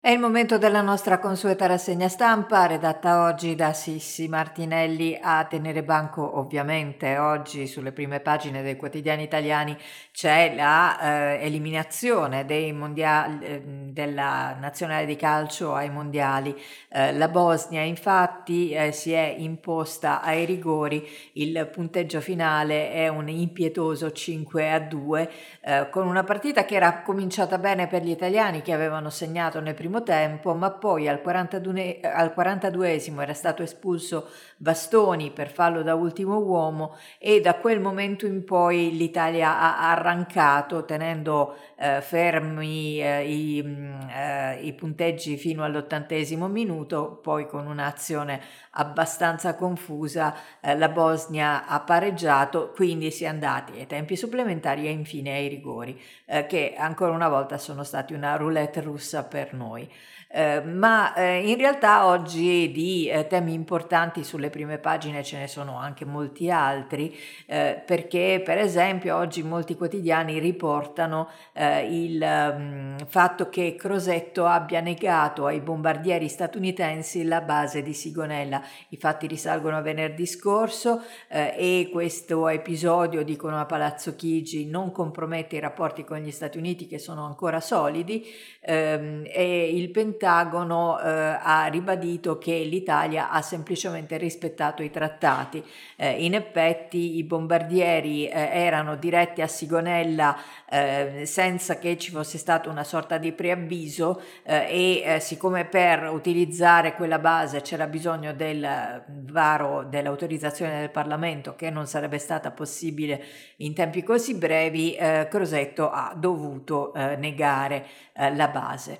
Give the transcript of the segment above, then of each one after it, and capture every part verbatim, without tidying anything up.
È il momento della nostra consueta rassegna stampa, redatta oggi da Sissi Martinelli a tenere banco. Ovviamente oggi sulle prime pagine dei quotidiani italiani c'è la eh, eliminazione dei mondiali, eh, della nazionale di calcio ai mondiali. Eh, la Bosnia infatti eh, si è imposta ai rigori, il punteggio finale è un impietoso cinque a due, eh, con una partita che era cominciata bene per gli italiani, che avevano segnato nel primo tempo, ma poi al quarantadue, al quarantaduesimo era stato espulso Bastoni per fallo da ultimo uomo, e da quel momento in poi l'Italia ha arrancato tenendo eh, fermi eh, i, mh, eh, i punteggi fino all'ottantesimo minuto. Poi con un'azione abbastanza confusa eh, la Bosnia ha pareggiato, quindi si è andati ai tempi supplementari e infine ai rigori, eh, che ancora una volta sono stati una roulette russa per noi. Eh, ma eh, in realtà oggi di eh, temi importanti sulle prime pagine ce ne sono anche molti altri, eh, perché per esempio oggi molti quotidiani riportano eh, il mh, fatto che Crosetto abbia negato ai bombardieri statunitensi la base di Sigonella. I fatti risalgono a venerdì scorso eh, e questo episodio, dicono a Palazzo Chigi, non compromette i rapporti con gli Stati Uniti, che sono ancora solidi, ehm, e il Pentagono eh, ha ribadito che l'Italia ha semplicemente rispettato i trattati. Eh, in effetti i bombardieri eh, erano diretti a Sigonella eh, senza che ci fosse stato una sorta di preavviso eh, e eh, siccome per utilizzare quella base c'era bisogno del varo dell'autorizzazione del Parlamento, che non sarebbe stata possibile in tempi così brevi, eh, Crosetto ha dovuto eh, negare eh, la base.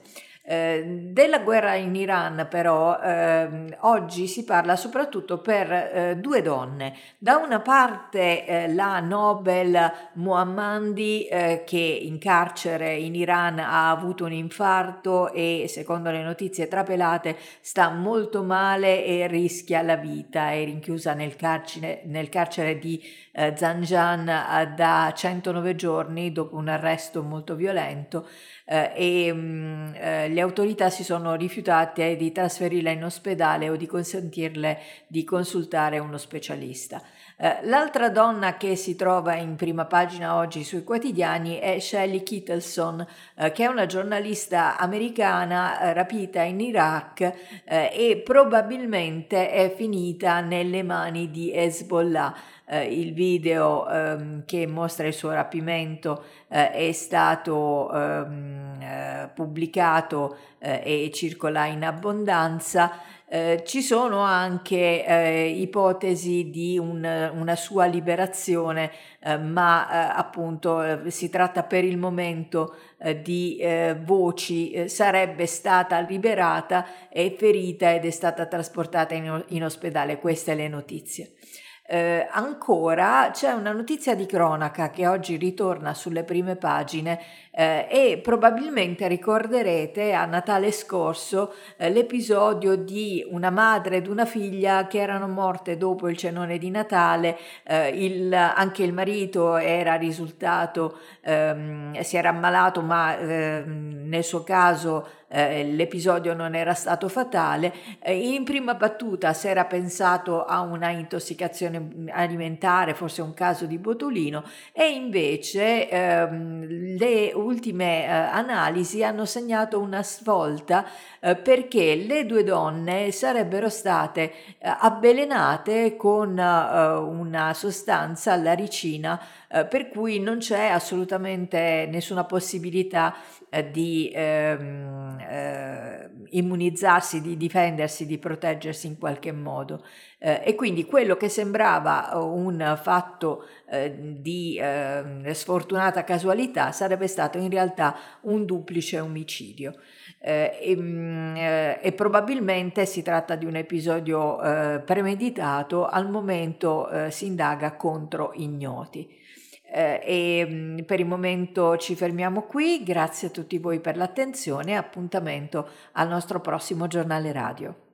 Eh, della guerra in Iran però eh, oggi si parla soprattutto per eh, due donne. Da una parte eh, la Nobel Mohammadi eh, che in carcere in Iran ha avuto un infarto e secondo le notizie trapelate sta molto male e rischia la vita, è rinchiusa nel carcere, nel carcere di eh, Zanjan eh, da centonove giorni dopo un arresto molto violento. Eh, e mh, eh, le autorità si sono rifiutate di trasferirla in ospedale o di consentirle di consultare uno specialista. Eh, l'altra donna che si trova in prima pagina oggi sui quotidiani è Shelley Kittleson, eh, che è una giornalista americana eh, rapita in Iraq eh, e probabilmente è finita nelle mani di Hezbollah. Eh, il video ehm, che mostra il suo rapimento eh, è stato ehm, eh, pubblicato eh, e circola in abbondanza. Eh, ci sono anche eh, ipotesi di un, una sua liberazione, eh, ma eh, appunto eh, si tratta per il momento eh, di eh, voci. Eh, sarebbe stata liberata, è ferita ed è stata trasportata in, in ospedale. Queste le notizie. Eh, ancora c'è una notizia di cronaca che oggi ritorna sulle prime pagine eh, e probabilmente ricorderete a Natale scorso eh, l'episodio di una madre ed una figlia che erano morte dopo il cenone di Natale. Eh, il, anche il marito era risultato, ehm, si era ammalato, ma ehm, nel suo caso eh, l'episodio non era stato fatale. Eh, in prima battuta si era pensato a una intossicazione alimentare, forse un caso di botulino, e invece ehm, le ultime eh, analisi hanno segnato una svolta eh, perché le due donne sarebbero state eh, avvelenate con eh, una sostanza, la ricina, eh, per cui non c'è assolutamente nessuna possibilità eh, di ehm, eh, immunizzarsi, di difendersi, di proteggersi in qualche modo. Eh, e quindi quello che sembrava un fatto eh, di eh, sfortunata casualità sarebbe stato in realtà un duplice omicidio. Eh, e, mh, eh, e probabilmente si tratta di un episodio eh, premeditato. Al momento eh, si indaga contro ignoti. Eh, e mh, per il momento ci fermiamo qui. Grazie a tutti voi per l'attenzione e appuntamento al nostro prossimo giornale radio.